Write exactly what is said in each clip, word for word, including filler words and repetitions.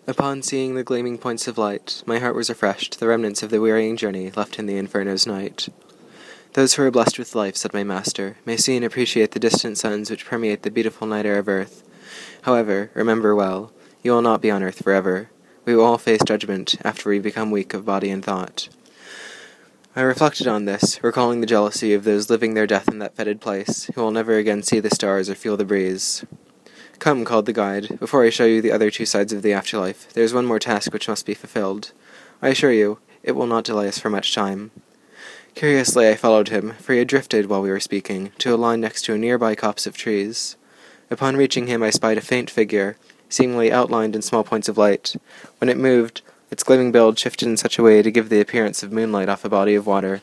Upon seeing the gleaming points of light, my heart was refreshed, the remnants of the wearying journey left in the Inferno's night. Those who are blessed with life, said my master, may see and appreciate the distant suns which permeate the beautiful night air of earth. However, remember well, you will not be on earth forever. We will all face judgment after we become weak of body and thought. I reflected on this, recalling the jealousy of those living their death in that fetid place, who will never again see the stars or feel the breeze. Come, called the guide, before I show you the other two sides of the afterlife, there is one more task which must be fulfilled. I assure you, it will not delay us for much time. Curiously I followed him, for he had drifted, while we were speaking, to a line next to a nearby copse of trees. Upon reaching him I spied a faint figure, seemingly outlined in small points of light. When it moved, its gleaming build shifted in such a way to give the appearance of moonlight off a body of water.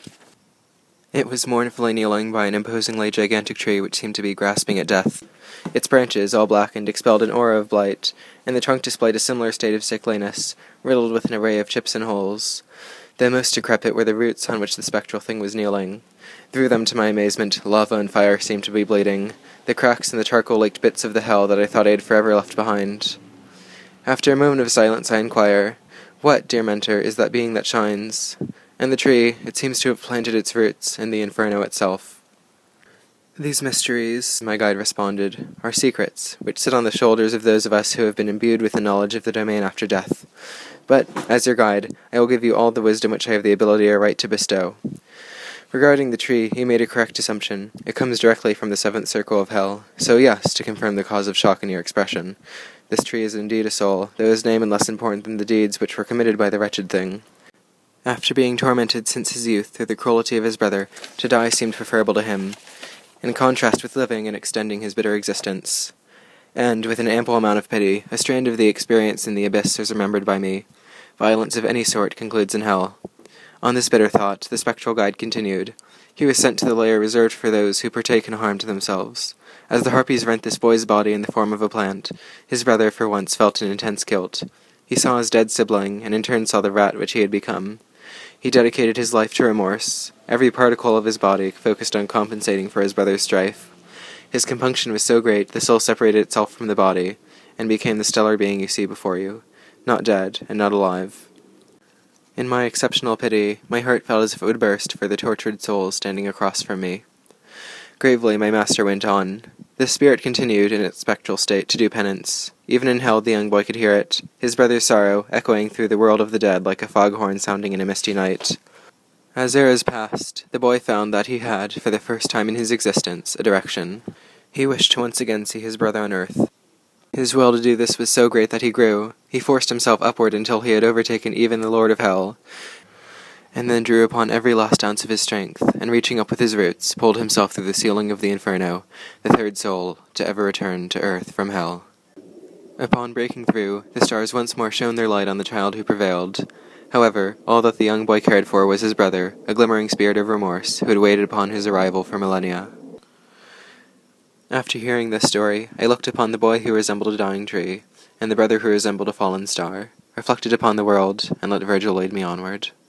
It was mournfully kneeling by an imposingly gigantic tree which seemed to be grasping at death. Its branches, all blackened, expelled an aura of blight, and the trunk displayed a similar state of sickliness, riddled with an array of chips and holes. The most decrepit were the roots on which the spectral thing was kneeling. Through them, to my amazement, lava and fire seemed to be bleeding, the cracks in the charcoal-laked bits of the hell that I thought I had forever left behind. After a moment of silence, I inquire, "What, dear mentor, is that being that shines?" And the tree, it seems to have planted its roots in the Inferno itself. "These mysteries," my guide responded, "are secrets, which sit on the shoulders of those of us who have been imbued with the knowledge of the domain after death. But, as your guide, I will give you all the wisdom which I have the ability or right to bestow. Regarding the tree, you made a correct assumption. It comes directly from the seventh circle of hell. So yes, to confirm the cause of shock in your expression, this tree is indeed a soul, though his name is less important than the deeds which were committed by the wretched thing. After being tormented since his youth through the cruelty of his brother, to die seemed preferable to him, in contrast with living and extending his bitter existence. And, with an ample amount of pity, a strand of the experience in the abyss is remembered by me. Violence of any sort concludes in hell. On this bitter thought, the spectral guide continued. He was sent to the lair reserved for those who partake in harm to themselves. As the harpies rent this boy's body in the form of a plant, his brother for once felt an intense guilt. He saw his dead sibling, and in turn saw the rat which he had become. He dedicated his life to remorse. Every particle of his body focused on compensating for his brother's strife. His compunction was so great, the soul separated itself from the body, and became the stellar being you see before you, not dead, and not alive. In my exceptional pity, my heart felt as if it would burst for the tortured soul standing across from me. Gravely my master went on. The spirit continued, in its spectral state, to do penance. Even in hell the young boy could hear it, his brother's sorrow echoing through the world of the dead like a foghorn sounding in a misty night. As eras passed, the boy found that he had, for the first time in his existence, a direction. He wished to once again see his brother on earth. His will to do this was so great that he grew. He forced himself upward until he had overtaken even the Lord of Hell, and then drew upon every last ounce of his strength, and reaching up with his roots, pulled himself through the ceiling of the Inferno, the third soul to ever return to earth from hell. Upon breaking through, the stars once more shone their light on the child who prevailed. However, all that the young boy cared for was his brother, a glimmering spirit of remorse, who had waited upon his arrival for millennia. After hearing this story, I looked upon the boy who resembled a dying tree, and the brother who resembled a fallen star, reflected upon the world, and let Virgil lead me onward.